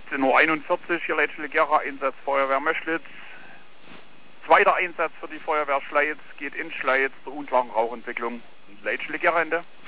17:41 Uhr, hier Leitschule-Gera, Einsatz Feuerwehr Möschlitz. Zweiter Einsatz für die Feuerwehr Schleiz, geht in Schleiz zur unklaren Rauchentwicklung. Leitschule-Gera Ende.